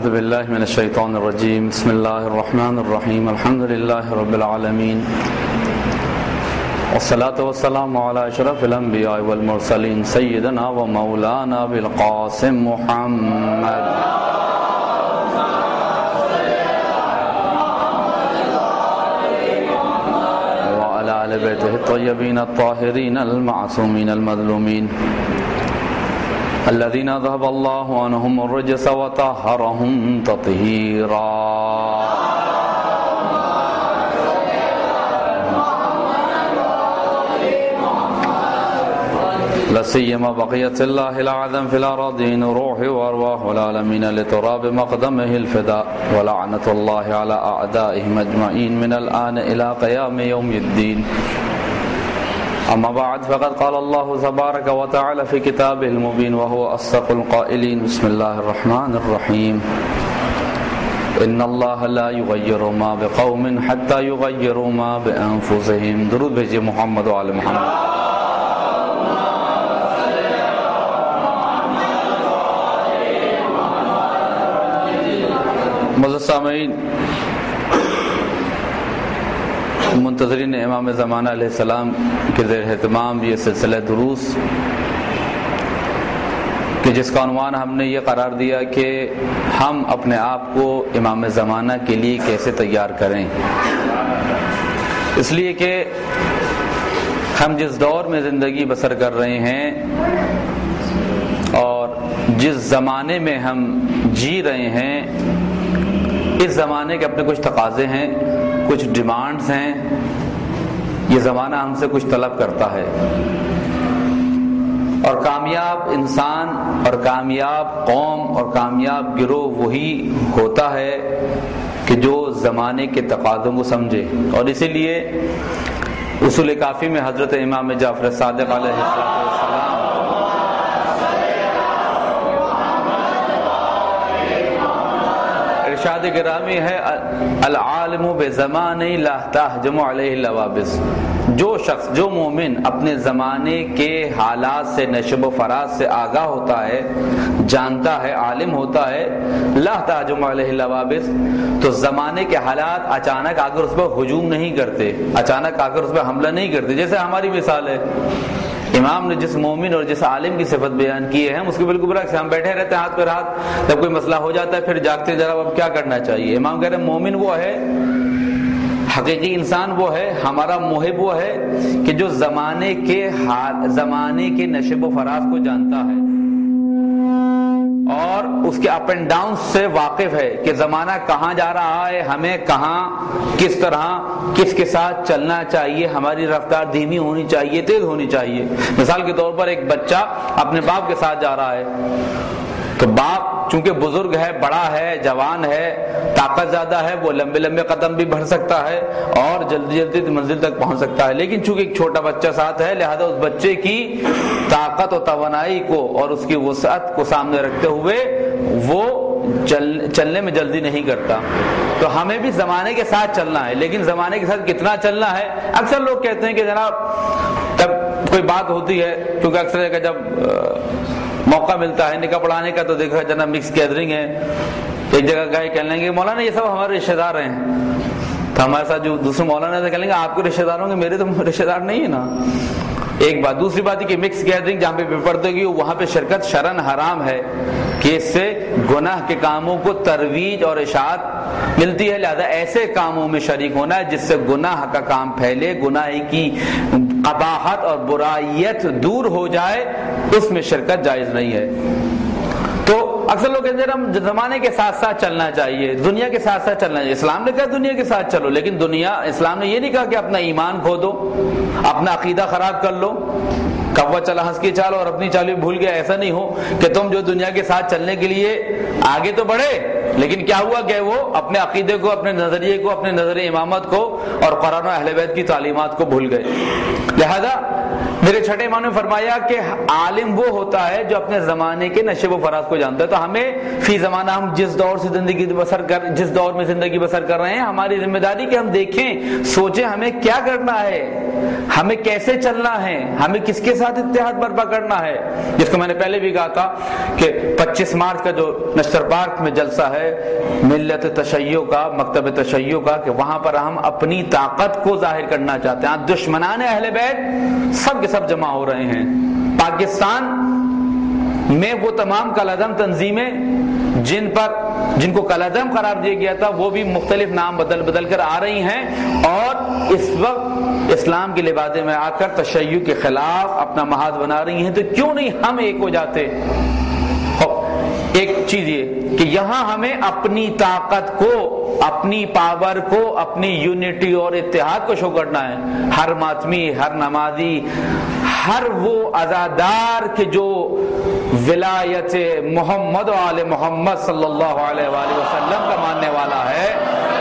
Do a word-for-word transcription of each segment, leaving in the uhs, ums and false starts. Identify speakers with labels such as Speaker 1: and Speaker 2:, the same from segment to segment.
Speaker 1: اعوذ باللہ من الشیطان الرجیم بسم اللہ الرحمن الرحیم الحمد للہ رب العالمین والصلاة والسلام علی اشرف الانبیاء والمرسلین سیدنا و مولانا بالقاسم محمد وعلی آل بیتہ الطیبین الطاہرین المعصومین المظلومین الذين ذهب الله عنهم الرجس وطهرهم تطهيرا لسيما بقية الله الأعظم في الأراضين روح وأرواح العالمين لتراب مقدمه الفداء ولعنة الله على أعدائهم أجمعين من الآن إلى قيام يوم الدين. أما بعد فقد قال الله تبارك وتعالى في كتابه المبين وهو أصدق القائلين بسم الله الرحمن الرحيم إن الله لا يغير ما بقوم حتى يغيروا ما بأنفسهم. درود بھیجئے محمد وعلى محمد. معزز سامعین، منتظرین امام زمانہ علیہ السلام کے زیر اہتمام یہ سلسلہ دروس کہ جس کا عنوان ہم نے یہ قرار دیا کہ ہم اپنے آپ کو امام زمانہ کے لیے کیسے تیار کریں، اس لیے کہ ہم جس دور میں زندگی بسر کر رہے ہیں اور جس زمانے میں ہم جی رہے ہیں، اس زمانے کے اپنے کچھ تقاضے ہیں، کچھ ڈیمانڈز ہیں. یہ زمانہ ہم سے کچھ طلب کرتا ہے، اور کامیاب انسان اور کامیاب قوم اور کامیاب گروہ وہی ہوتا ہے کہ جو زمانے کے تقاضوں کو سمجھے. اور اسی لیے اصول کافی میں حضرت امام جعفر صادق علیہ السلام ارشاد گرامی ہے العالم بزمان لا تهجم علیہ اللوابس. جو شخص، جو مومن اپنے زمانے کے حالات سے نشب و فراز سے آگاہ ہوتا ہے، جانتا ہے، عالم ہوتا ہے، لا تهجم علیہ اللوابس، تو زمانے کے حالات اچانک آ کر اس پر ہجوم نہیں کرتے، اچانک آ کر اس پر حملہ نہیں کرتے. جیسے ہماری مثال ہے، امام نے جس مومن اور جس عالم کی صفت بیان کی ہے، ہم اس کے بالکل برعکس ہم بیٹھے رہتے ہیں ہاتھ پر ہاتھ، جب کوئی مسئلہ ہو جاتا ہے پھر جاگتے ذرا اب کیا کرنا چاہیے. امام کہہ رہے ہیں مومن وہ ہے، حقیقی انسان وہ ہے، ہمارا محب وہ ہے کہ جو زمانے کے حال، زمانے کے نشب و فراز کو جانتا ہے اور اس کے اپ اینڈ ڈاؤن سے واقف ہے کہ زمانہ کہاں جا رہا ہے، ہمیں کہاں، کس طرح، کس کے ساتھ چلنا چاہیے، ہماری رفتار دھیمی ہونی چاہیے، تیز ہونی چاہیے. مثال کے طور پر ایک بچہ اپنے باپ کے ساتھ جا رہا ہے، تو باپ چونکہ بزرگ ہے، بڑا ہے، جوان ہے، طاقت زیادہ ہے، وہ لمبے لمبے قدم بھی بڑھ سکتا ہے اور جلدی جلدی منزل تک پہنچ سکتا ہے. لیکن چونکہ ایک چھوٹا بچہ ساتھ ہے، لہذا اس بچے کی طاقت و توانائی کو اور اس کی وسعت کو سامنے رکھتے ہوئے وہ چل چلنے میں جلدی نہیں کرتا. تو ہمیں بھی زمانے کے ساتھ چلنا ہے، لیکن زمانے کے ساتھ کتنا چلنا ہے. اکثر لوگ کہتے ہیں کہ جناب جب کوئی بات ہوتی ہے، کیونکہ اکثر جب موقع ملتا ہے نکاح پڑھانے کا تو دیکھا جناب مکس گیدرنگ ہے، ایک جگہ گئے کہنے لیں گے مولانا یہ سب ہمارے رشتہ دار ہیں، تو ہمارے ساتھ جو دوسرے مولانا سے کہنے لیں گے آپ کے رشتہ دار ہوں گے، میرے تو رشتہ دار نہیں ہے نا. ایک بات. دوسری بات ہے کہ مکس گیدرنگ جہاں پہ بے پردگی ہو وہاں پہ شرکت شرعاً حرام ہے کہ اس سے گناہ کے کاموں کو ترویج اور اشاعت ملتی ہے. لہذا ایسے کاموں میں شریک ہونا ہے جس سے گناہ کا کام پھیلے، گناہ کی قباحت اور برائیت دور ہو جائے، اس میں شرکت جائز نہیں ہے. تو اکثر لوگ کہتے ہیں ہم زمانے کے ساتھ ساتھ چلنا چاہیے، دنیا کے ساتھ ساتھ چلنا چاہیے. اسلام نے کہا دنیا کے ساتھ چلو، لیکن دنیا، اسلام نے یہ نہیں کہا کہ اپنا ایمان کھو دو، اپنا عقیدہ خراب کر لو، کوا چلا ہنس کی چال اور اپنی چال بھول گیا. ایسا نہیں ہو کہ تم جو دنیا کے ساتھ چلنے کے لیے آگے تو بڑھے، لیکن کیا ہوا کہ وہ اپنے عقیدے کو، اپنے نظریے کو، اپنے نظر امامت کو اور قرآن و اہل بیت کی تعلیمات کو بھول گئے. لہذا میرے چھٹے امام نے فرمایا کہ عالم وہ ہوتا ہے جو اپنے زمانے کے نشیب و فراز کو جانتا ہے. تو ہمیں فی زمانہ ہم جس دور سے زندگی بسر کر جس دور میں زندگی بسر کر رہے ہیں، ہماری ذمہ داری کہ ہم دیکھیں، سوچیں ہمیں کیا کرنا ہے. ہمیں کیسے چلنا ہے, ہمیں کس کے ساتھ اتحاد برپا کرنا ہے, جس کو میں نے پہلے بھی کہا تھا کہ پچیس مارچ کا جو نشتر پارک میں جلسہ ہے ملت تشیع کا, مکتب تشیع کا, کہ وہاں پر ہم اپنی طاقت کو ظاہر کرنا چاہتے ہیں. دشمنان اہل بیت سب کے سب جمع ہو رہے ہیں. پاکستان میں وہ تمام کالعدم تنظیمیں جن پر جن کو کالعدم قرار دیا گیا تھا وہ بھی مختلف نام بدل بدل کر آ رہی ہیں, اور اس وقت اسلام کے لبادے میں آ کر تشیع کے خلاف اپنا محاذ بنا رہی ہیں. تو کیوں نہیں ہم ایک ہو جاتے؟ ایک چیز یہ کہ یہاں ہمیں اپنی طاقت کو, اپنی پاور کو, اپنی یونٹی اور اتحاد کو شو کرنا ہے. ہر ماتمی, ہر نمازی, ہر وہ عزادار کہ جو ولایت محمد و آل محمد صلی اللہ علیہ وآلہ وسلم کا ماننے والا ہے,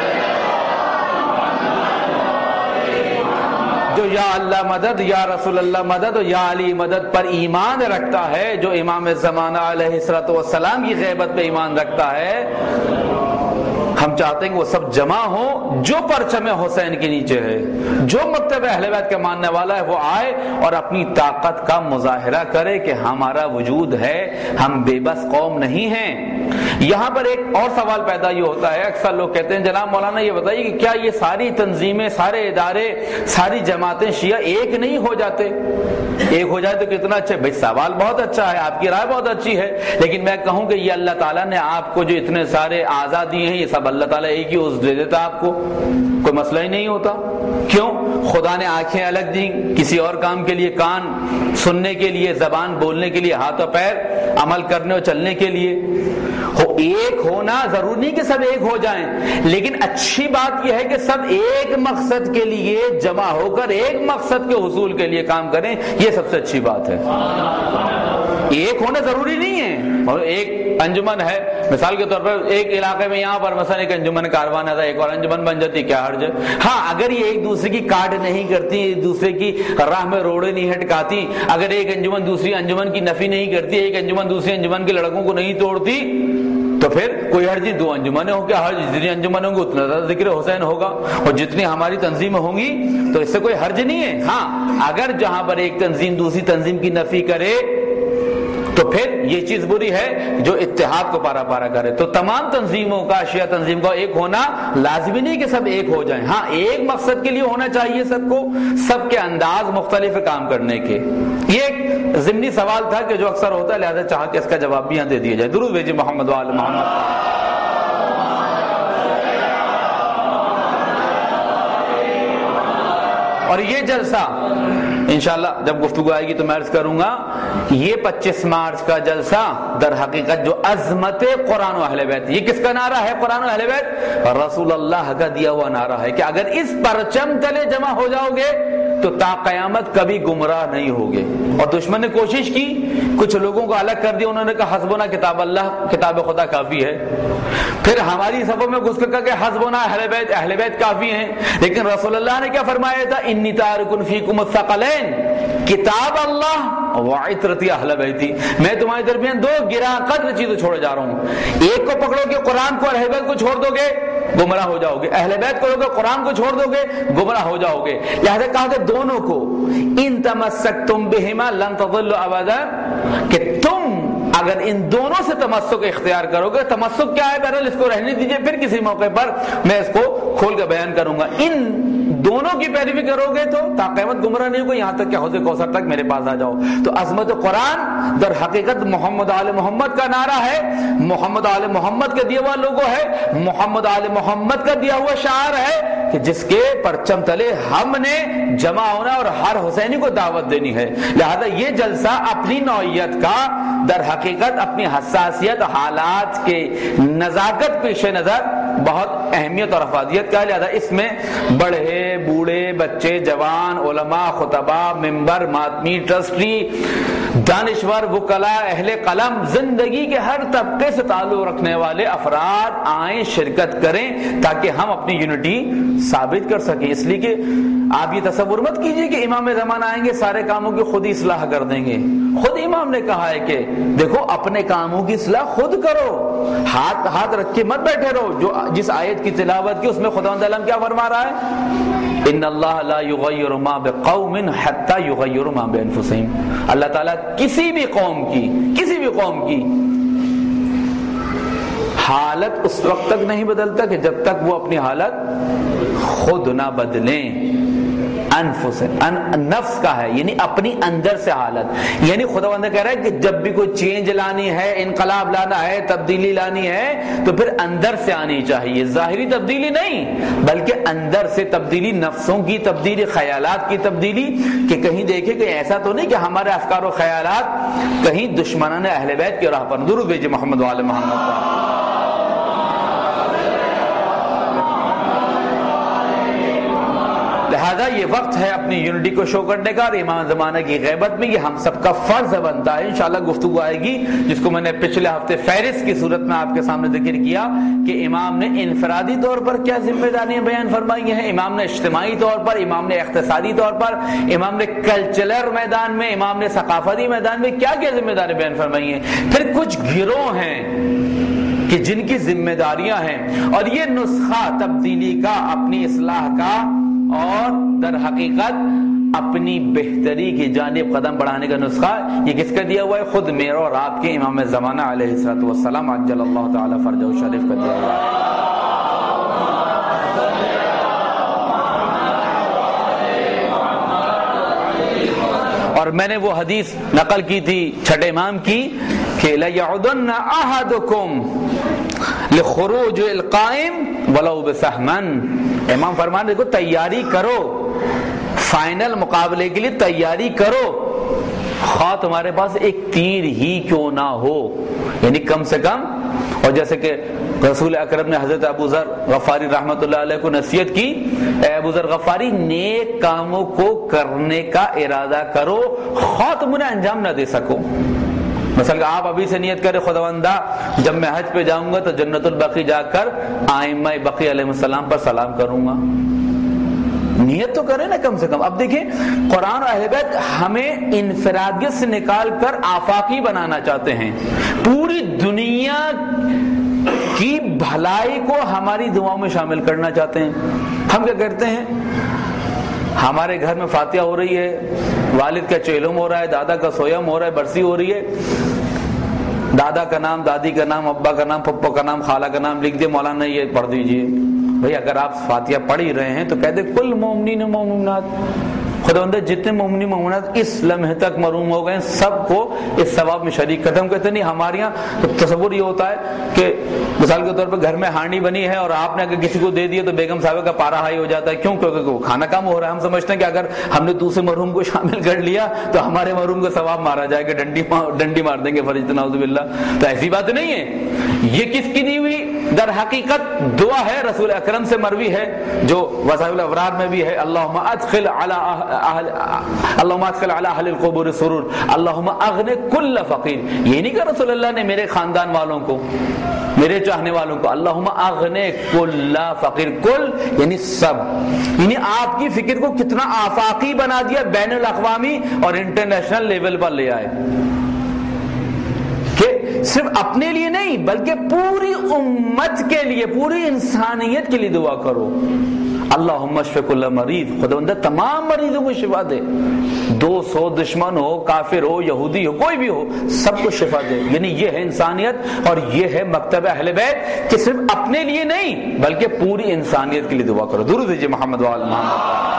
Speaker 1: جو یا اللہ مدد, یا رسول اللہ مدد, یا علی مدد پر ایمان رکھتا ہے, جو امام زمانہ علیہ الصلوۃ والسلام کی غیبت پہ ایمان رکھتا ہے, ہم چاہتے ہیں کہ وہ سب جمع ہوں جو پرچم حسین کے نیچے ہے. جو مکتب اہل بیت کا ماننے والا ہے وہ آئے اور اپنی طاقت کا مظاہرہ کرے کہ ہمارا وجود ہے, ہم بے بس قوم نہیں ہیں. یہاں پر ایک اور سوال پیدا یہ ہوتا ہے, اکثر لوگ کہتے ہیں جناب مولانا یہ بتائیے کہ کیا یہ ساری تنظیمیں, سارے ادارے, ساری جماعتیں شیعہ ایک نہیں ہو جاتے؟ ایک ہو جائے تو کتنا اچھا. بھائی سوال بہت اچھا ہے, آپ کی رائے بہت اچھی ہے, لیکن میں کہوں کہ یہ اللہ تعالیٰ نے آپ کو جو اتنے سارے اعضاء دیے ہیں یہ سب اللہ تعالیٰ ایک ہی عضو دے دیتا آپ کو, کوئی مسئلہ ہی نہیں ہوتا. کیوں؟ خدا نے آنکھیں الگ دی کسی اور کام کے لیے, کان سننے کے لیے, زبان بولنے کے لیے, ہاتھ اور پیر عمل کرنے اور چلنے کے لیے. ہو ایک ہونا ضروری نہیں کہ سب ایک ہو جائیں, لیکن اچھی بات یہ ہے کہ سب ایک مقصد کے لیے جمع ہو کر ایک مقصد کے حصول کے لیے کام کریں, یہ سب سے اچھی بات ہے. ایک ہونا ضروری نہیں ہے, اور ایک انجمن ہے مثال کے طور پر ایک علاقے میں یہاں پر مثلا ایک انجمن کاروان ہے, ایک اور انجمن بن جاتی, کیا حرج ہے؟ ہاں اگر یہ ایک دوسرے کی کاٹ نہیں کرتی, ایک دوسرے کی راہ میں روڑے نہیں ہٹکاتی, اگر ایک انجمن دوسری انجمن کی نفی نہیں کرتی, ایک انجمن دوسری انجمن کے لڑکوں کو نہیں توڑتی, تو پھر کوئی حرج نہیں. دو انجمنیں ہوں گے, ہر جتنی انجمن ہوں گے اتنا زیادہ ذکر حسین ہوگا, اور جتنی ہماری تنظیمیں ہوں گی تو اس سے کوئی حرج نہیں ہے. ہاں اگر جہاں پر ایک تنظیم دوسری تنظیم کی نفی کرے تو پھر یہ چیز بری ہے, جو اتحاد کو پارا پارا کرے. تو تمام تنظیموں کا, شیعہ تنظیم کا ایک ہونا لازمی نہیں کہ سب ایک ہو جائیں. ہاں ایک مقصد کے لیے ہونا چاہیے سب کو, سب کے انداز مختلف ہے کام کرنے کے. یہ ایک ضمنی سوال تھا کہ جو اکثر ہوتا ہے, لہذا چاہا کہ اس کا جواب بھی یہاں دے دیا جائے. درود بھیجیے محمد وآل محمد. اور یہ جلسہ انشاءاللہ جب گفتگو آئے گی تو میں عرض کروں گا, یہ پچیس مارچ کا جلسہ در حقیقت جو عظمت قرآن و اہل بیت, یہ کس کا نعرہ ہے؟ قرآن و اہل بیت, رسول اللہ کا دیا ہوا نعرہ ہے کہ اگر اس پرچم تلے جمع ہو جاؤ گے تو تا قیامت کبھی گمراہ نہیں ہوگے. اور دشمن نے کوشش کی, کچھ لوگوں کو الگ کر دیا, انہوں نے کہا حسبنا کتاب اللہ, کتاب خدا کافی ہے. پھر ہماری صفوں میں گھس کر کہ حسبنا اہل بیت, اہل بیت کافی ہیں. لیکن رسول اللہ نے کیا فرمایا تھا؟ انی تارک فیکم الثقلین, کتاب اللہ وعطرتی اہل بیتی, میں تمہارے درمیان دو گراں قدر چیزیں چھوڑے جا رہا ہوں. ایک کو پکڑو گے قرآن کو, اہل بیت کو چھوڑ دو گے گمراہ ہو جاؤ گے. اہل بیت کرو گے, قرآن کو چھوڑ دو گے گمراہ ہو جاؤ گے. لہذا کہا کہ دونوں کو, ان تمسکتم بہما لن تضلوا ابدا, کہ تم اگر ان دونوں سے تمسک اختیار کرو گے. تمسک کیا ہے؟ بہرحال اس کو رہنے دیجئے, پھر کسی موقع پر میں اس کو کھول کے بیان کروں گا. ان دونوں کی پیروی کرو گے تو تا قیامت گمراہ نہیں ہوگا, یہاں تک کہ حوض کوثر تک میرے پاس آ جاؤ. تو عظمت قرآن در حقیقت محمد آل محمد کا نعرہ ہے, محمد آل محمد کا دیا ہوا لوگو ہے, محمد آل محمد کا دیا ہوا شعار ہے کہ جس کے پرچم تلے ہم نے جمع ہونا اور ہر حسینی کو دعوت دینی ہے. لہذا یہ جلسہ اپنی نوعیت کا در حقیقت اپنی حساسیت, حالات کے نزاکت پیش نظر بہت اہمیت اور افادیت کا. لہذا اس میں بڑے بوڑھے, بچے, جوان, علماء, خطبہ, ممبر, ماتمی, ٹرسٹی, دانشور, وکلا, اہل قلم, زندگی کے ہر طبقے سے تعلق رکھنے والے افراد آئیں, شرکت کریں, تاکہ ہم اپنی یونٹی ثابت کر سکیں. اس لیے کہ آپ یہ تصور مت کیجئے کہ امام زمان آئیں گے سارے کاموں کی خود ہی اصلاح کر دیں گے. خود امام نے کہا ہے کہ دیکھو اپنے کاموں کی اصلاح خود کرو, ہاتھ ہاتھ رکھ کے مت بیٹھے رہو. جو جس آیت کی تلاوت کی اس میں خداوند عالم کیا فرما رہا ہے؟ ان اللہ لا یغیر ما بقوم حتی یغیروا ما بانفسہم، اللہ تعالیٰ کسی بھی قوم کی کسی بھی قوم کی حالت اس وقت تک نہیں بدلتا کہ جب تک وہ اپنی حالت خود نہ بدلیں. انفس ان نفس کا ہے، یعنی اپنی اندر سے حالت. یعنی خداوند کہہ رہا ہے کہ جب بھی کوئی چینج لانی ہے، انقلاب لانا ہے، تبدیلی لانی ہے، تو پھر اندر سے آنی چاہیے. ظاہری تبدیلی نہیں بلکہ اندر سے تبدیلی، نفسوں کی تبدیلی، خیالات کی تبدیلی. کہ کہیں دیکھیں کہ ایسا تو نہیں کہ ہمارے افکار و خیالات کہیں دشمنان اہل بیت کی راہ پر. درود بھیجئے محمد وعلی محمد پر. لہذا یہ وقت ہے اپنی یونٹی کو شو کرنے کا، اور امام زمانہ کی غیبت میں یہ ہم سب کا فرض بنتا ہے. انشاءاللہ گفتگو آئے گی جس کو میں نے پچھلے ہفتے فہرست کی صورت میں آپ کے سامنے ذکر کیا کہ امام نے انفرادی طور پر کیا ذمہ داریاں بیان فرمائی ہیں، امام نے اجتماعی طور پر، امام نے اقتصادی طور پر، امام نے کلچرل میدان میں، امام نے ثقافتی میدان میں کیا کیا ذمہ داری بیان فرمائی ہیں. پھر کچھ گروہ ہیں کہ جن کی ذمہ داریاں ہیں، اور یہ نسخہ تبدیلی کا، اپنی اصلاح کا، اور در حقیقت اپنی بہتری کی جانب قدم بڑھانے کا نسخہ یہ کس کا دیا ہوا ہے؟ خود میرا اور آپ کے امام زمانہ علیہ الصلوۃ والسلام عجل اللہ تعالی فرجہ شریف کا دیا ہوا ہے. اور میں نے وہ حدیث نقل کی تھی چھٹے امام کی کہ لَيَعُدُنَّ أَحَدُكُمْ لِخُرُوجِ الْقَائِمِ وَلَوْ بِسَهْمًا. امام فرمان دیکھو تیاری کرو، فائنل مقابلے کے لیے تیاری کرو، خواہ تمہارے پاس ایک تیر ہی کیوں نہ ہو. یعنی کم سے کم. اور جیسے کہ رسول اکرم نے حضرت ابو ذر غفاری رحمۃ اللہ علیہ کو نصیحت کی، اے ابو ذر غفاری نیک کاموں کو کرنے کا ارادہ کرو خواہ تم انہیں انجام نہ دے سکو. مثلا آپ ابھی سے نیت کرے خداوندہ جب میں حج پہ جاؤں گا تو جنت البقیع جا کر ائمہ بقیع علیہ السلام پر سلام کروں گا. نیت تو کرے نا کم سے کم. اب دیکھیں قرآن و اہل بیت ہمیں انفرادیت سے نکال کر آفاقی بنانا چاہتے ہیں. پوری دنیا کی بھلائی کو ہماری دعاؤں میں شامل کرنا چاہتے ہیں. ہم کیا کرتے ہیں؟ ہمارے گھر میں فاتحہ ہو رہی ہے، والد کا چیلم ہو رہا ہے، دادا کا سویم ہو رہا ہے، برسی ہو رہی ہے، دادا کا نام، دادی کا نام، ابا کا نام، پپا کا نام، خالہ کا نام لکھ دے، مولانا یہ پڑھ دیجئے. بھئی اگر آپ فاتحہ پڑھ ہی رہے ہیں تو کہہ دے کل مومنین و مومنات. خداوندہ جتنے مومنی مومنات اس لمحے تک محروم ہو گئے سب کو اس ثواب میں شریک کر. ہم کہتے نہیں ہمارے یہاں تصور یہ ہوتا ہے کہ مثال کے طور پر گھر میں ہانڈی بنی ہے اور آپ نے اگر کسی کو دے دیا تو بیگم صاحبہ کا پارا ہائی ہو جاتا ہے. کیوں؟ کیونکہ وہ کھانا کم ہو رہا ہے. ہم سمجھتے ہیں کہ اگر ہم نے دوسرے محروم کو شامل کر لیا تو ہمارے محروم کو ثواب مارا جائے گا، ڈنڈی ڈنڈی مار دیں گے فرج نعوذ باللہ. تو ایسی بات نہیں ہے. یہ کس کی دی ہوئی در حقیقت دعا ہے، رسول اکرم سے مروی ہے جو وسائل الابرار میں بھی ہے. اللہم ادخل علی اللہم ادخل علی اہل القبور سرور اللہم اغن کل فقیر. یہ نہیں کہ رسول اللہ نے میرے خاندان والوں کو، میرے چاہنے والوں کو اللہم اغن کل فقیر، کل یعنی سب. یعنی آپ کی فکر کو کتنا آفاقی بنا دیا، بین الاقوامی اور انٹرنیشنل لیول پر لے آئے کہ صرف اپنے لیے نہیں بلکہ پوری امت کے لیے، پوری انسانیت کے لیے دعا کرو. اللہم اشف کل مریض، خداوندہ تمام مریضوں کو شفا دے. دو سو دشمن ہو، کافر ہو، یہودی ہو، کوئی بھی ہو، سب کو شفا دے. یعنی یہ ہے انسانیت اور یہ ہے مکتب اہل بیت کہ صرف اپنے لیے نہیں بلکہ پوری انسانیت کے لیے دعا کرو. درود دیجئے محمد وعلی محمد.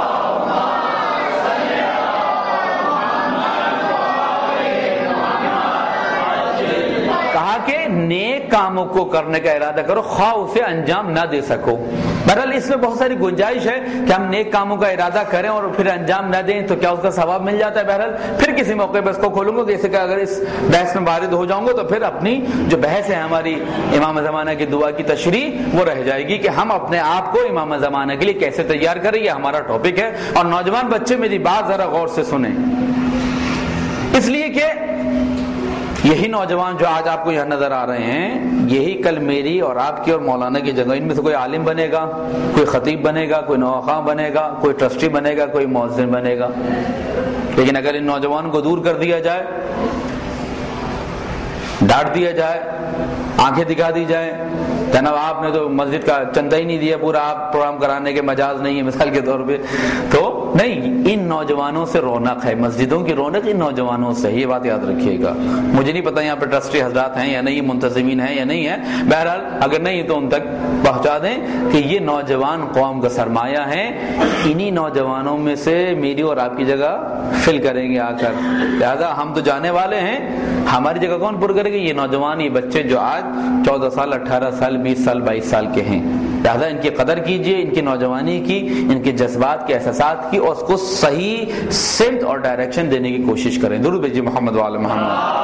Speaker 1: کہا کہ نیک کاموں کو کرنے کا ارادہ کرو خواہ اسے انجام نہ دے سکو. بہرحال اس میں بہت ساری گنجائش ہے کہ ہم نیک کاموں کا ارادہ کریں اور پھر انجام نہ دیں تو کیا اس کا ثواب مل جاتا ہے. بہرحال پھر کسی موقع پر اس کو کھولوں گا، جیسے کہ اگر اس بحث میں وارد ہو جاؤں گا تو پھر اپنی جو بحث ہے ہماری امام زمانہ کی دعا کی تشریح وہ رہ جائے گی کہ ہم اپنے آپ کو امام زمانہ کے لیے کیسے تیار کریں. یہ ہمارا ٹاپک ہے. اور نوجوان بچے میری بات ذرا غور سے سنیں، اس لیے کہ یہی نوجوان جو آج آپ کو یہاں نظر آ رہے ہیں یہی کل میری اور آپ کی اور مولانا کی جگہ. ان میں سے کوئی عالم بنے گا، کوئی خطیب بنے گا، کوئی نوخواں بنے گا، کوئی ٹرسٹی بنے گا، کوئی مؤذن بنے گا. لیکن اگر ان نوجوانوں کو دور کر دیا جائے، ڈانٹ دیا جائے، آنکھیں دکھا دی جائیں جناب آپ نے تو مسجد کا چندہ ہی نہیں دیا پورا، آپ پروگرام کرانے کے مجاز نہیں ہے مثال کے طور پہ. تو نہیں، ان نوجوانوں سے رونق ہے، مسجدوں کی رونق ان نوجوانوں سے، یہ بات یاد رکھیے گا. مجھے نہیں پتا یہاں پہ ٹرسٹی حضرات ہیں یا نہیں، منتظمین ہیں یا نہیں ہیں، بہرحال اگر نہیں تو ان تک پہنچا دیں کہ یہ نوجوان قوم کا سرمایہ ہیں. انہی نوجوانوں میں سے میری اور آپ کی جگہ فل کریں گے آ کر. لہذا ہم تو جانے والے ہیں، ہماری جگہ کون پر کرے گا؟ یہ نوجوان، یہ بچے جو آج چودہ سال اٹھارہ سال بیس سال بائیس سال کے ہیں. لہذا ان کی قدر کیجئے، ان کی نوجوانی کی، ان کے جذبات کے احساسات کی، اور اس کو صحیح سمت اور ڈائریکشن دینے کی کوشش کریں. درود بھیجیے محمد وعلی محمد.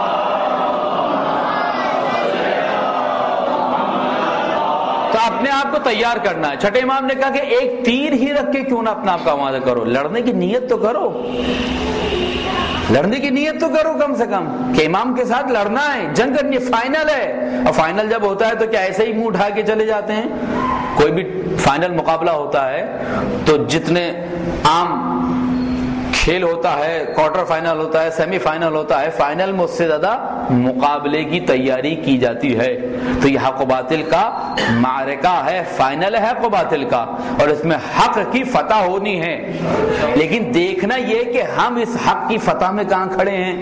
Speaker 1: تو اپنے آپ کو تیار کرنا ہے. چھٹے امام نے کہا کہ ایک تیر ہی رکھ کے کیوں نہ اپنا آپ کا آمادہ کرو، لڑنے کی نیت تو کرو، لڑنے کی نیت تو کرو کم سے کم کہ امام کے ساتھ لڑنا ہے، جنگ کرنی ہے، فائنل ہے. اور فائنل جب ہوتا ہے تو کیا ایسے ہی منہ اٹھا کے چلے جاتے ہیں؟ کوئی بھی فائنل مقابلہ ہوتا ہے تو جتنے عام کھیل ہوتا ہے، کوارٹر فائنل ہوتا ہے، سیمی فائنل ہوتا ہے، فائنل میں اس سے زیادہ مقابلے کی تیاری کی جاتی ہے. تو یہ حق و باطل کا معرکہ ہے، فائنل ہے حق و باطل کا، اور اس میں حق کی فتح ہونی ہے. لیکن دیکھنا یہ کہ ہم اس حق کی فتح میں کہاں کھڑے ہیں.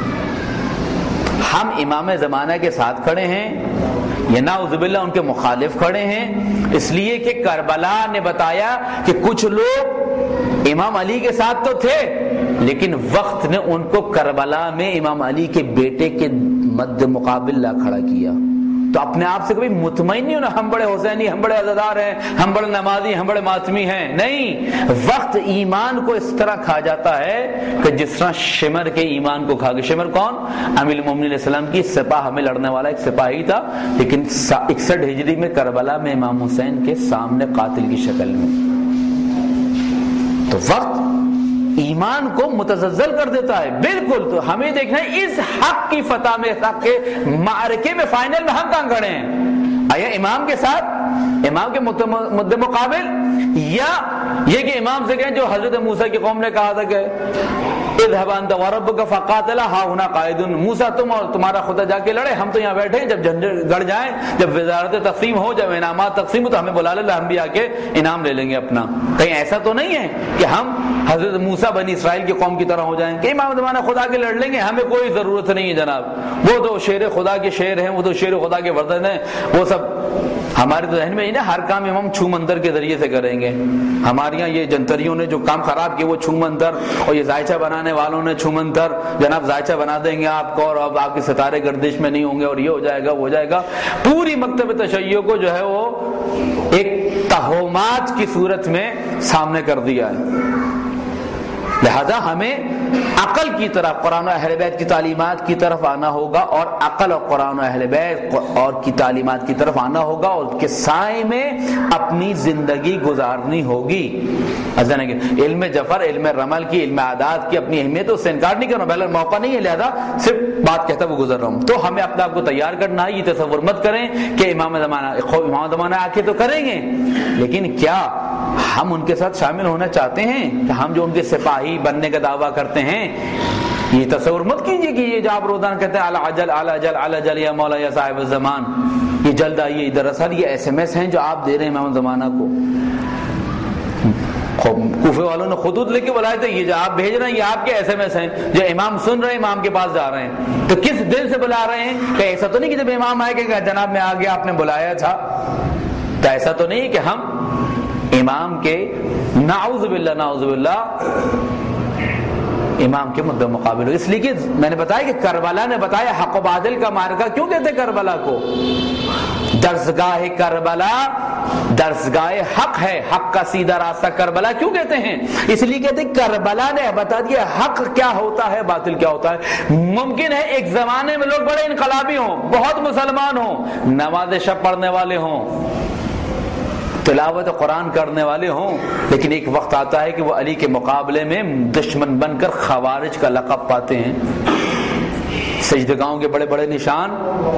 Speaker 1: ہم امام زمانہ کے ساتھ کھڑے ہیں یا نعوذ باللہ ان کے مخالف کھڑے ہیں؟ اس لیے کہ کربلا نے بتایا کہ کچھ لوگ امام علی کے ساتھ تو تھے لیکن وقت نے ان کو کربلا میں امام علی کے بیٹے کے مد مقابل لا کھڑا کیا. تو اپنے آپ سے کبھی مطمئن نہیں ہونا ہم بڑے حسینی، ہم بڑے عزادار ہیں، ہم بڑے نمازی، ہم بڑے ماتمی ہیں. نہیں، وقت ایمان کو اس طرح کھا جاتا ہے کہ جس طرح شمر کے ایمان کو کھا گیا. شمر کون؟ امیر المومنین علیہ السلام کی سپاہ میں لڑنے والا ایک سپاہی تھا، لیکن اکسٹھ ہجری میں کربلا میں امام حسین کے سامنے قاتل کی شکل میں. تو وقت ایمان کو متزلزل کر دیتا ہے. بالکل. تو ہمیں دیکھنا ہے اس حق کی فتح میں، حق کے معرکے میں، فائنل میں ہم کہاں کھڑے ہیں؟ آیا امام کے ساتھ، امام کے مد مقابل، یا یہ کہ امام سے کہیں جو حضرت موسیٰ کی قوم نے کہا تھا کہ اذهب انت وربك فقاتلا ها هنا قاعدون، موسیٰ تم اور تمہارا خدا جا کے لڑے، ہم تو یہاں بیٹھے ہیں. جب جھنڈے گڑ جائیں، جب وزارت تقسیم ہو، جب انعامات تقسیم ہو تو ہمیں بلا لے، ہم بھی آ کے انعام لے لیں گے اپنا. کہیں ایسا تو نہیں ہے کہ ہم حضرت موسیٰ بنی اسرائیل کی قوم کی طرح ہو جائیں کہ امام زمانہ خدا کے لڑ لیں گے، ہمیں کوئی ضرورت نہیں ہے جناب. وہ تو شیر خدا کے شیر ہیں، وہ تو شیر خدا کے وردن ہیں، وہ سب ہمارے تو ذہن میں ہی نا ہر کام امام چھو منتر کے ذریعے سے کریں گے. ہمارے یہاں یہ جنتریوں نے جو کام خراب کیا وہ چھو منتر، اور یہ ذائچہ بنانے والوں نے چھو منتر، جناب ذائچہ بنا دیں گے آپ کو اور اب آپ کے ستارے گردش میں نہیں ہوں گے اور یہ ہو جائے گا وہ ہو جائے گا. پوری مکتب تشیع کو جو ہے وہ ایک توہمات کی صورت میں سامنے کر دیا ہے. لہذا ہمیں عقل کی طرف، قرآن و اہل بیت کی تعلیمات کی طرف آنا ہوگا، اور عقل اور قرآن و اہل بیت اور کی تعلیمات کی طرف آنا ہوگا، اور اس کے سائے میں اپنی زندگی گزارنی ہوگی. علم جفر، علم رمل کی، علم عادات کی اپنی اہمیت، اس سے انکار نہیں کرنا، پہلے موقع نہیں ہے، لہذا صرف بات کہتا وہ گزر رہا ہوں. تو ہمیں اپنے آپ کو تیار کرنا ہے. یہ تصور مت کریں کہ امام زمانہ امام زمانہ آ کے تو کریں گے، لیکن کیا ہم ان کے ساتھ شامل ہونا چاہتے ہیں؟ کہ ہم جو ان کے سپاہی بننے کا دعویٰ کرتے ہیں، یہ تصور مت کیجئے کہ یہ جو آپ روزانہ کہتے ہیں اعلی اجل اعلی اجل اعلی اجل یا مولا یا صاحب الزمان، یہ جلد آئیے، دراصل یہ ایس ایم ایس ہیں جو آپ دے رہے ہیں امام زمانہ کو. کوفے والوں نے خطوط لے کے بلائے تھے، یہ جو آپ بھیج رہے ہیں یہ آپ کے ایس ایم ایس ہیں جو امام سن رہے ہیں، امام کے پاس جا رہے ہیں. تو کس دل سے بلا رہے ہیں؟ کہ ایسا تو نہیں کہ جب امام آئے کہ جناب میں آ گیا آپ نے بلایا تھا. تو ایسا تو نہیں کہ ہم امام کے نعوذ باللہ نعوذ باللہ امام کے مد مقابل ہو. اس لیے کہ میں نے بتایا کہ کربلا نے بتایا حق و باطل کا معرکہ کیوں کہتے کربلا کو؟ درسگاہ کربلا درسگاہ حق ہے، حق کا سیدھا راستہ کربلا کیوں کہتے ہیں؟ اس لیے کہتے ہیں کربلا نے بتا دیا حق کیا ہوتا ہے، باطل کیا ہوتا ہے. ممکن ہے ایک زمانے میں لوگ بڑے انقلابی ہوں، بہت مسلمان ہوں، نماز شب پڑھنے والے ہوں، تلاوت قرآن کرنے والے ہوں، لیکن ایک وقت آتا ہے کہ وہ علی کے مقابلے میں دشمن بن کر خوارج کا لقب پاتے ہیں. سجدگاہوں کے بڑے بڑے نشان،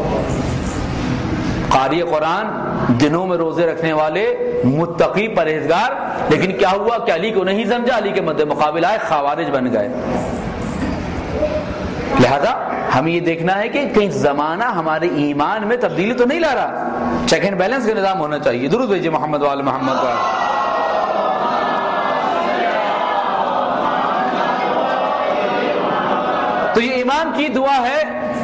Speaker 1: قاری قرآن، دنوں میں روزے رکھنے والے، متقی پرہیزگار، لیکن کیا ہوا کہ علی کو نہیں سمجھا، علی کے مد مقابل آئے، خوارج بن گئے. لہذا ہمیں یہ دیکھنا ہے کہ کہیں زمانہ ہمارے ایمان میں تبدیلی تو نہیں لا رہا. چیک اینڈ بیلنس کا نظام ہونا چاہیے. درود بھیجیے محمد وآل محمد کا. تو یہ امام کی دعا ہے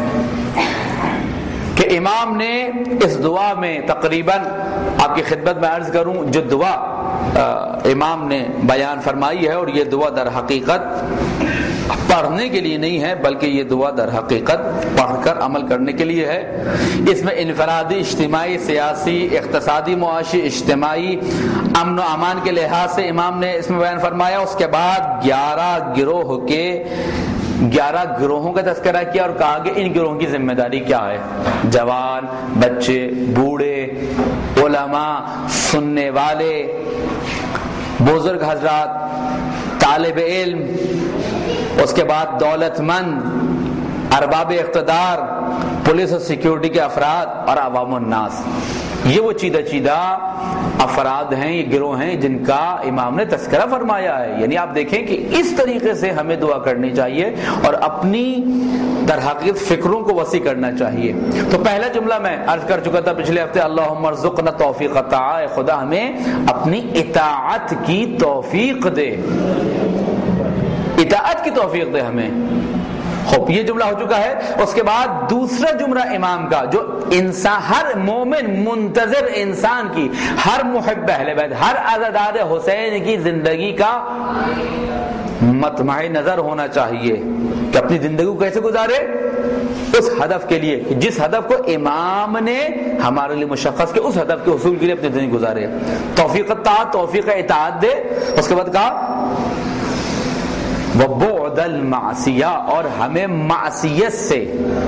Speaker 1: کہ امام نے اس دعا میں تقریباً آپ کی خدمت میں عرض کروں جو دعا امام نے بیان فرمائی ہے، اور یہ دعا در حقیقت پڑھنے کے لیے نہیں ہے بلکہ یہ دعا در حقیقت پڑھ کر عمل کرنے کے لیے ہے. اس میں انفرادی، اجتماعی، سیاسی، اقتصادی، معاشی، اجتماعی، امن و امان کے لحاظ سے امام نے اس میں بیان فرمایا. اس کے بعد گیارہ گروہ کے گیارہ گروہوں کا تذکرہ کیا اور کہا کہ ان گروہوں کی ذمہ داری کیا ہے. جوان، بچے، بوڑھے، علماء، سننے والے، بزرگ حضرات، طالب علم، اس کے بعد دولت مند، ارباب اقتدار، پولیس اور سیکیورٹی کے افراد اور عوام الناس. یہ وہ چیدہ چیدہ افراد ہیں، یہ گروہ ہیں جن کا امام نے تذکرہ فرمایا ہے. یعنی آپ دیکھیں کہ اس طریقے سے ہمیں دعا کرنی چاہیے اور اپنی در حقیقت فکروں کو وسیع کرنا چاہیے. تو پہلا جملہ میں عرض کر چکا تھا پچھلے ہفتے، اللہم ارزقنا توفیق الطاعہ، خدا ہمیں اپنی اطاعت کی توفیق دے، اطاعت کی توفیق دے ہمیں. خوب یہ جملہ ہو چکا ہے. اس کے بعد دوسرا جملہ امام کا جو انسان، ہر مومن منتظر انسان کی، ہر محب اہل بیت، ہر عزادار حسین کی زندگی کا مطمع نظر ہونا چاہیے کہ اپنی زندگی کو کیسے گزارے اس ہدف کے لیے، جس ہدف کو امام نے ہمارے لیے مشخص کیا، اس ہدف کے حصول کے لیے اپنی زندگی گزارے. توفیق الطاعت، توفیق اطاعت دے. اس کے بعد کہا وَبُعْدَ الْمَعْصِيَةِ، اور ہمیں معصیت سے،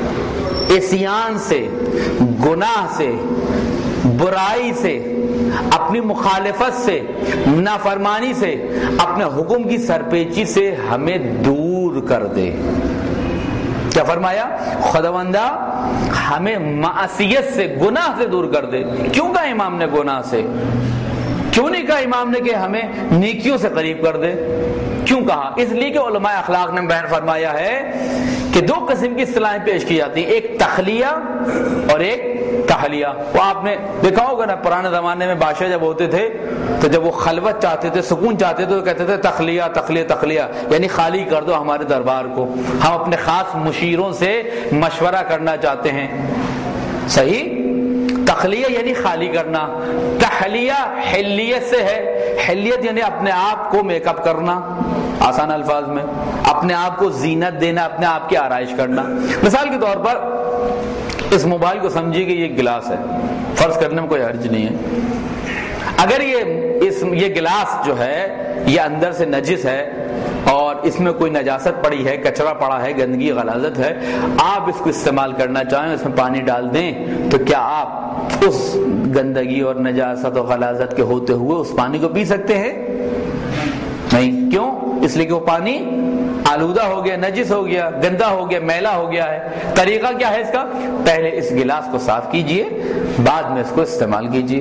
Speaker 1: عصیان سے، گناہ سے، برائی سے، اپنی مخالفت سے، نافرمانی سے، اپنے حکم کی سرپیچی سے ہمیں دور کر دے. کیا فرمایا؟ خداوندہ ہمیں معصیت سے، گناہ سے دور کر دے. کیوں کہا امام نے گناہ سے؟ کیوں نہیں کہا امام نے کہ ہمیں نیکیوں سے قریب کر دے؟ کیوں کہا؟ اس لیے کہ علماء اخلاق نے بیان فرمایا ہے کہ دو قسم کی اصطلاحیں پیش کی جاتی ہیں، ایک تخلیہ اور ایک تحلیہ. وہ آپ نے دیکھا ہوگا نا، پرانے زمانے میں بادشاہ جب ہوتے تھے تو جب وہ خلوت چاہتے تھے، سکون چاہتے تھے، تو کہتے تھے تخلیہ تخلیہ تخلیہ، یعنی خالی کر دو ہمارے دربار کو، ہم اپنے خاص مشیروں سے مشورہ کرنا چاہتے ہیں. صحیح؟ تخلیہ یعنی خالی کرنا. تحلیہ حلیت سے ہے. حلیت یعنی اپنے آپ کو میک اپ کرنا، آسان الفاظ میں اپنے آپ کو زینت دینا، اپنے آپ کی آرائش کرنا. مثال کے طور پر اس موبائل کو سمجھیے کہ یہ گلاس ہے، فرض کرنے میں کوئی حرج نہیں ہے. اگر یہ اس یہ گلاس جو ہے یہ اندر سے نجس ہے اور اس میں کوئی نجاست پڑی ہے، کچرا پڑا ہے، گندگی غلاظت ہے، آپ اس کو استعمال کرنا چاہیں، اس میں پانی ڈال دیں، تو کیا آپ اس گندگی اور نجاست اور غلاظت کے ہوتے ہوئے اس پانی کو پی سکتے ہیں؟ نہیں. کیوں؟ اس لیے کہ وہ پانی آلودہ ہو گیا، نجس ہو گیا، گندا ہو گیا، میلا ہو گیا ہے. طریقہ کیا ہے اس کا؟ پہلے اس گلاس کو صاف کیجئے، بعد میں اس کو استعمال کیجئے.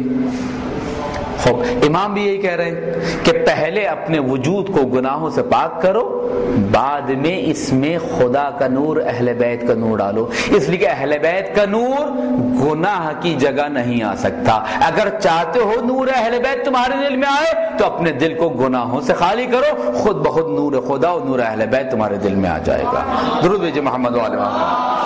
Speaker 1: خوب امام بھی یہی کہہ رہے ہیں کہ پہلے اپنے وجود کو گناہوں سے پاک کرو، بعد میں اس میں خدا کا نور، اہل بیت کا نور ڈالو. اس لیے کہ اہل بیت کا نور گناہ کی جگہ نہیں آ سکتا. اگر چاہتے ہو نور اہل بیت تمہارے دل میں آئے تو اپنے دل کو گناہوں سے خالی کرو، خود بخود نور خدا اور نور اہل بیت تمہارے دل میں آ جائے گا. درود بھیجیے محمد وآل محمد.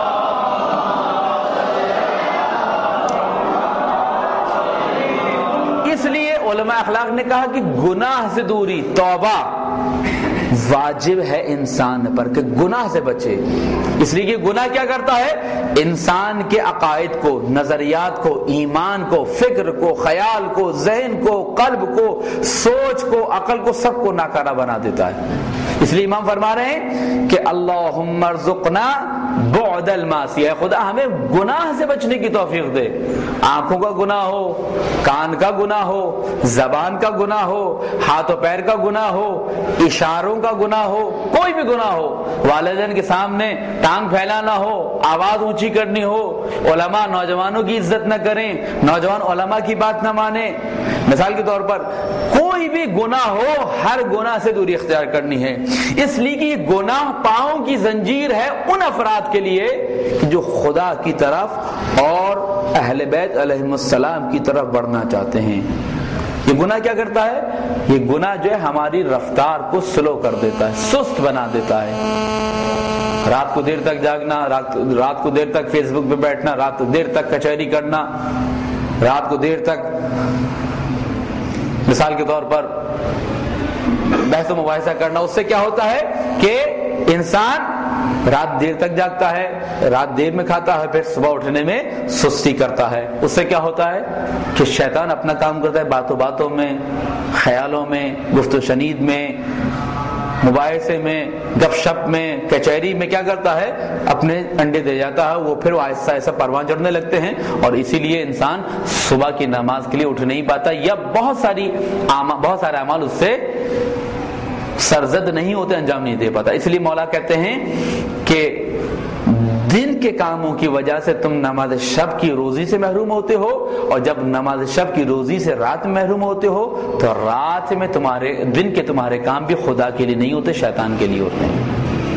Speaker 1: اس لیے علماء اخلاق نے کہا کہ گناہ سے دوری، توبہ واجب ہے انسان پر کہ گناہ سے بچے. اس لیے کہ گناہ کیا کرتا ہے؟ انسان کے عقائد کو، نظریات کو، ایمان کو، فکر کو، خیال کو، ذہن کو، قلب کو، سوچ کو، عقل کو، سب کو ناکارہ بنا دیتا ہے. اس لیے امام فرما رہے ہیں کہ اللہم ارزقنا بعد المعصیہ، خدا ہمیں گناہ سے بچنے کی توفیق دے. آنکھوں کا گناہ ہو، کان کا گناہ ہو، زبان کا گناہ ہو، ہاتھ و پیر کا گناہ ہو، اشاروں کا گناہ ہو، کوئی بھی گناہ ہو، والدین کے سامنے ٹانگ پھیلانا ہو، آواز اونچی کرنی ہو، علماء نوجوانوں کی عزت نہ کریں، نوجوان علماء کی بات نہ مانیں، مثال کے طور پر کوئی بھی گناہ ہو، ہر گناہ سے دوری اختیار کرنی ہے، اس لیے کہ یہ گناہ پاؤں کی زنجیر ہے ان افراد کے لیے جو خدا کی طرف اور اہل بیت علیہم السلام کی طرف بڑھنا چاہتے ہیں۔ یہ گناہ کیا کرتا ہے؟ یہ گناہ جو ہے ہماری رفتار کو سلو کر دیتا ہے، سست بنا دیتا ہے۔ رات کو دیر تک جاگنا، رات, رات کو دیر تک فیس بک پہ بیٹھنا، رات کو دیر تک کچہری کرنا، رات کو دیر تک مثال کے طور پر بحث و مباحثہ کرنا، اس سے کیا ہوتا ہے کہ انسان رات دیر تک جاگتا ہے، رات دیر میں کھاتا ہے، پھر صبح اٹھنے میں سستی کرتا ہے۔ اس سے کیا ہوتا ہے کہ شیطان اپنا کام کرتا ہے، باتوں باتوں میں، خیالوں میں، گفت و شنید میں، مباحثے میں، گپ شپ میں، کچہری میں کیا کرتا ہے؟ اپنے انڈے دے جاتا ہے، وہ پھر آہستہ آہستہ پروان چڑھنے لگتے ہیں، اور اسی لیے انسان صبح کی نماز کے لیے اٹھ نہیں پاتا، یا بہت ساری بہت سارے اعمال اس سے سرزد نہیں ہوتے، انجام نہیں دے پاتا۔ اس لیے مولا کہتے ہیں کہ دن کے کاموں کی وجہ سے تم نماز شب کی روزی سے محروم ہوتے ہو، اور جب نماز شب کی روزی سے رات میں محروم ہوتے ہو تو رات میں تمہارے دن کے تمہارے کام بھی خدا کے لیے نہیں ہوتے، شیطان کے لیے ہوتے ہیں۔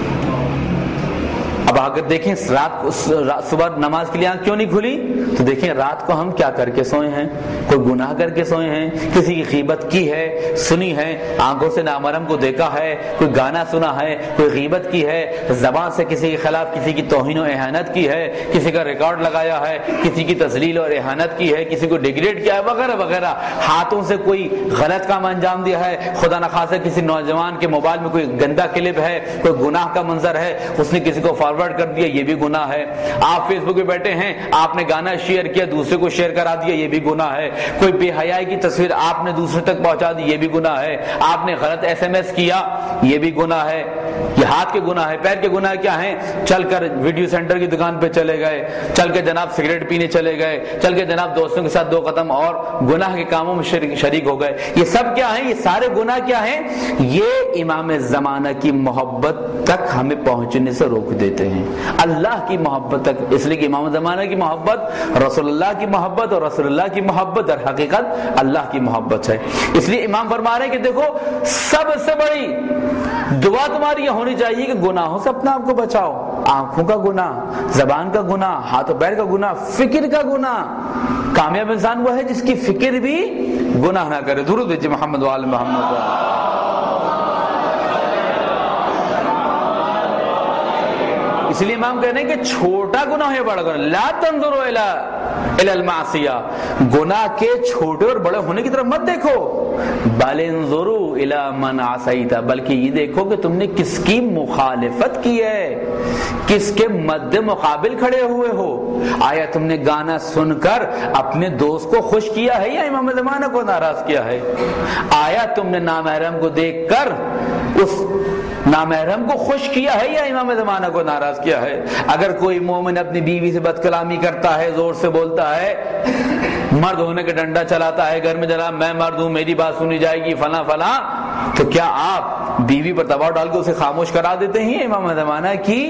Speaker 1: اب اگر دیکھیں رات کو صبح نماز کے لیے آنکھ کیوں نہیں کھلی، تو دیکھیں رات کو ہم کیا کر کے سوئے ہیں، کوئی گناہ کر کے سوئے ہیں، کسی کی غیبت کی ہے، سنی ہے، آنکھوں سے نامحرم کو دیکھا ہے، کوئی گانا سنا ہے، کوئی غیبت کی ہے، زبان سے کسی کے خلاف کسی کی توہین و اہانت کی ہے، کسی کا ریکارڈ لگایا ہے، کسی کی تذلیل اور اہانت کی ہے، کسی کو ڈیگریڈ کیا ہے، وغیرہ وغیرہ، ہاتھوں سے کوئی غلط کام انجام دیا ہے، خدا نخواستہ کسی نوجوان کے موبائل میں کوئی گندا کلپ ہے، کوئی گناہ کا منظر ہے، اس نے کسی کو فارورڈ کر دیا، یہ بھی گناہ ہے۔ آپ فیس بک پہ بیٹھے ہیں، آپ نے گانا شیئر کیا، دوسرے کو شیئر کرا دیا، یہ بھی گناہ ہے۔ کوئی بے حیائی کی تصویر آپ نے دوسرے تک پہنچا دی، یہ بھی گناہ ہے۔ آپ نے غلط ایس ایم ایس کیا، یہ بھی گناہ ہے۔ یہ ہاتھ کے گناہ ہے۔ پیر کے گناہ کیا ہیں؟ چل کر ویڈیو سینٹر کی دکان پہ چلے گئے، چل کے جناب سگریٹ پینے چلے گئے، چل کے جناب دوستوں کے ساتھ دو قدم اور گناہ کے کاموں میں شریک ہو گئے۔ یہ سب کیا ہیں؟ یہ سارے گناہ کیا ہیں؟ یہ امام زمانہ کی محبت تک ہمیں پہنچنے سے روک دیتے ہیں، اللہ کی محبت تک۔ اس لیے کہ امام زمانہ کی محبت رسول اللہ کی محبت، اور رسول اللہ کی محبت در حقیقت اللہ کی محبت ہے۔ اس لیے امام فرما رہے ہیں کہ دیکھو سب سے بڑی دعا تمہاری یہ ہونی چاہیے کہ گناہوں سے اپنے آپ کو بچاؤ، آنکھوں کا گناہ، زبان کا گناہ، ہاتھ و پیر کا گناہ، فکر کا گناہ۔ کامیاب انسان وہ ہے جس کی فکر بھی گناہ نہ کرے۔ درود بھیجئے محمد و آل محمد۔ اس لیے امام کہنے کہ چھوٹا گناہ ہے بڑا گناہ، لا تنظروا الی المعصیہ، گناہ کے چھوٹے اور بڑے ہونے کی طرف مت دیکھو، بل انظروا الی من عصیت، بلکہ یہ دیکھو کہ تم نے کس کی مخالفت کی ہے، کس کے مد مقابل کھڑے ہوئے ہو۔ آیا تم نے گانا سن کر اپنے دوست کو خوش کیا ہے یا امام زمانہ کو ناراض کیا ہے؟ آیا تم نے نامحرم کو دیکھ کر اس نامحرم کو خوش کیا ہے یا امام زمانہ کو ناراض کیا ہے؟ اگر کوئی مومن اپنی بیوی سے بد کلامی کرتا ہے، زور سے بولتا ہے، مرد ہونے کا ڈنڈا چلاتا ہے گھر میں، جناب میں مرد ہوں، میری بات سنی جائے گی، فلاں فلاں، تو کیا آپ بیوی پر دباؤ ڈال کے اسے خاموش کرا دیتے ہیں؟ امام زمانہ کی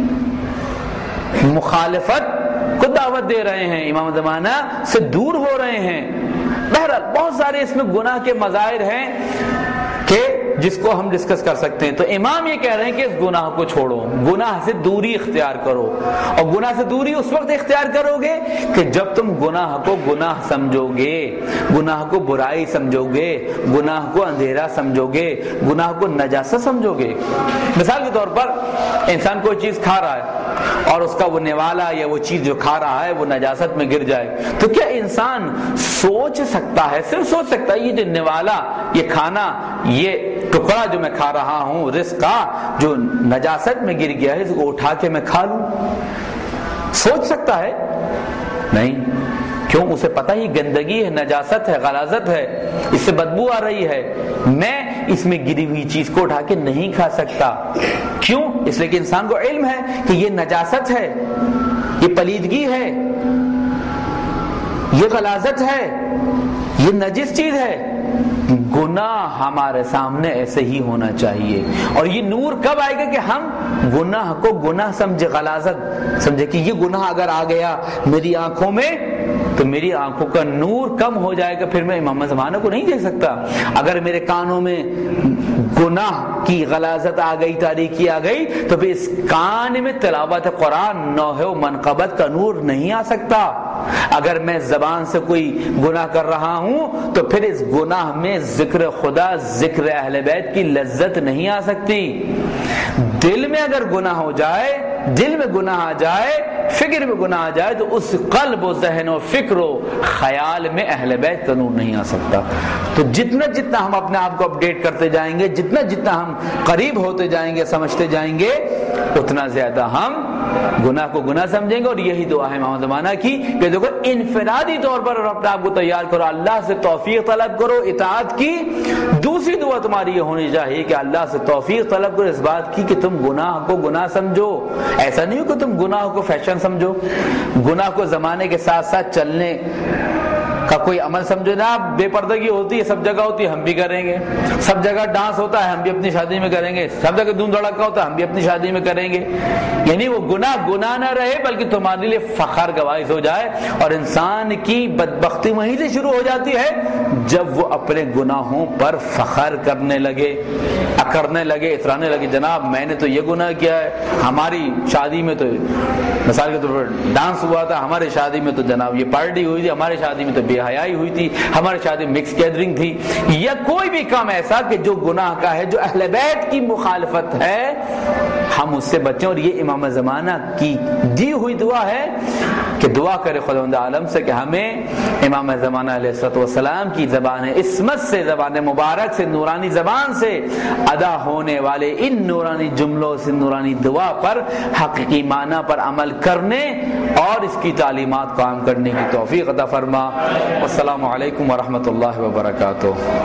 Speaker 1: مخالفت کو دعوت دے رہے ہیں، امام زمانہ سے دور ہو رہے ہیں۔ بہرحال بہت سارے اس میں گناہ کے مظاہر ہیں کہ جس کو ہم ڈسکس کر سکتے ہیں۔ تو امام یہ کہہ رہے ہیں کہ اس گناہ کو چھوڑو، گناہ سے دوری اختیار کرو، اور گناہ سے دوری اس وقت اختیار کرو گے کہ جب تم گناہ کو گناہ سمجھو گے، گناہ کو برائی سمجھو گے، گناہ کو اندھیرا سمجھو گے، گناہ کو نجاست سمجھو گے۔ مثال کے طور پر انسان کوئی چیز کھا رہا ہے اور اس کا وہ نوالا یا وہ چیز جو کھا رہا ہے وہ نجاست میں گر جائے، تو کیا انسان سوچ سکتا ہے، صرف سوچ سکتا ہے یہ جو نوالا، یہ کھانا، یہ ٹکڑا جو میں کھا رہا ہوں رزق کا جو نجاست میں گر گیا ہے، اس کو اٹھا کے میں کھا لوں؟ سوچ سکتا ہے؟ نہیں۔ کیوں؟ اسے پتہ ہی گندگی ہے، نجاست ہے، غلاظت ہے، اس سے بدبو آ رہی ہے، میں اس میں گری ہوئی چیز کو اٹھا کے نہیں کھا سکتا۔ کیوں؟ اس لیے کہ انسان کو علم ہے کہ یہ نجاست ہے، یہ پلیدگی ہے، یہ غلاظت ہے، یہ نجس چیز ہے۔ گناہ ہمارے سامنے ایسے ہی ہونا چاہیے، اور یہ نور کب آئے گا کہ ہم گناہ کو گناہ سمجھے، غلاظت سمجھے کہ یہ گناہ اگر آ گیا میری آنکھوں میں تو میری آنکھوں کا نور کم ہو جائے گا، پھر میں امام زمانہ کو نہیں دیکھ سکتا۔ اگر میرے کانوں میں گناہ کی غلاظت آ گئی، تاریکی آ گئی، تو پھر اس کان میں تلاوت قرآن، نوحہ و منقبت کا نور نہیں آ سکتا۔ اگر میں زبان سے کوئی گناہ کر رہا ہوں تو پھر اس گناہ میں ذکر خدا، ذکر اہل بیت کی لذت نہیں آ سکتی۔ دل میں اگر گناہ ہو جائے، دل میں گناہ آ جائے، فکر میں گناہ آ جائے، تو اس قلب و ذہن و فکر و خیال میں اہل بیت کا نور نہیں آ سکتا۔ تو جتنا جتنا ہم اپنے آپ کو اپڈیٹ کرتے جائیں گے، جتنا جتنا ہم قریب ہوتے جائیں گے، سمجھتے جائیں گے، اتنا زیادہ ہم گناہ کو گناہ سمجھیں گے۔ اور یہی دعا ہے امام زمانہ کی کہ دیکھو انفرادی طور پر اپنے آپ کو تیار کرو، اللہ سے توفیق طلب کرو اطاعت کی۔ دوسری دعا تمہاری یہ ہونی چاہیے کہ اللہ سے توفیق طلب کرو اس بات کی کہ تم گناہ کو گناہ سمجھو۔ ایسا نہیں ہو کہ تم گناہ کو فیشن سمجھو، گناہ کو زمانے کے ساتھ ساتھ چلنے کا کوئی عمل سمجھو نا۔ بے پردگی ہوتی ہے، سب جگہ ہوتی ہے، ہم بھی کریں گے۔ سب جگہ ڈانس ہوتا ہے، ہم بھی اپنی شادی میں کریں گے۔ سب جگہ دھوم دھڑکا ہوتا ہے، ہم بھی اپنی شادی میں کریں گے۔ یعنی وہ گناہ گناہ نہ رہے بلکہ تمہارے لیے فخر کا باعث ہو جائے۔ اور انسان کی بدبختی وہیں سے شروع ہو جاتی ہے جب وہ اپنے گناہوں پر فخر کرنے لگے، اکرنے لگے، اترانے لگے، جناب میں نے تو یہ گناہ کیا ہے، ہماری شادی میں تو مثال کے طور پر ڈانس ہوا تھا، ہماری شادی میں تو جناب یہ پارٹی ہوئی تھی، ہماری شادی میں تو بے حیائی ہوئی تھی، ہماری شادی مکس گیدرنگ تھی، یا کوئی بھی کام ایسا کہ جو گناہ کا ہے، جو اہل بیت کی مخالفت ہے، ہم اس سے بچیں۔ اور یہ امام زمانہ کی دی ہوئی دعا ہے کہ دعا کرے خداوند عالم سے کہ ہمیں امام زمانہ علیہ الصلوۃ والسلام کی زبان عصمت سے، زبان مبارک سے، نورانی زبان سے ادا ہونے والے ان نورانی جملوں سے، نورانی دعا پر حقیقی معنی پر عمل کرنے اور اس کی تعلیمات قائم کرنے کی توفیق عطا فرما۔ والسلام علیکم ورحمۃ اللہ وبرکاتہ۔